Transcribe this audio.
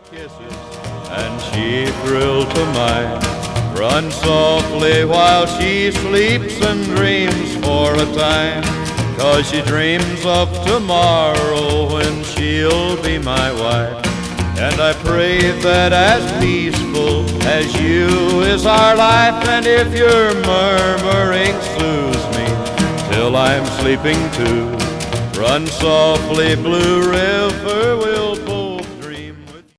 kisses, and she thrilled to mine. Run softly while she sleeps and dreams for a time, 'cause she dreams of tomorrow when she'll be my wife. And I pray that as peaceful as you is our life, and if your murmuring soothes me till I'm sleeping too, run softly, Blue River.